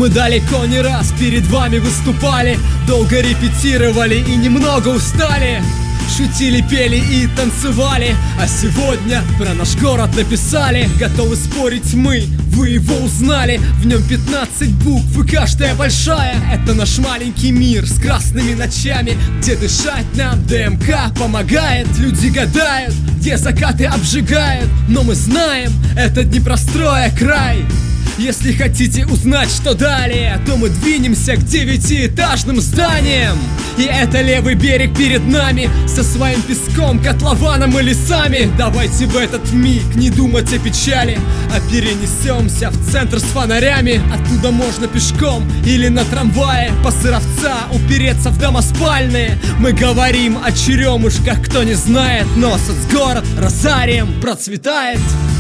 Мы далеко не раз перед вами выступали, долго репетировали и немного устали. Шутили, пели и танцевали, а сегодня про наш город написали. Готовы спорить мы, вы его узнали. В нем 15 букв и каждая большая. Это наш маленький мир с красными ночами, где дышать нам ДМК помогает. Люди гадают, где закаты обжигают, но мы знаем, это Днепростроя край. Если хотите узнать, что далее, то мы двинемся к 9-этажным зданиям. И это левый берег перед нами, со своим песком, котлованом и лесами. Давайте в этот миг не думать о печали, а перенесемся в центр с фонарями. Оттуда можно пешком или на трамвае по Сыровца упереться в дома спальные. Мы говорим о черемушках, кто не знает, но соцгород розарием процветает.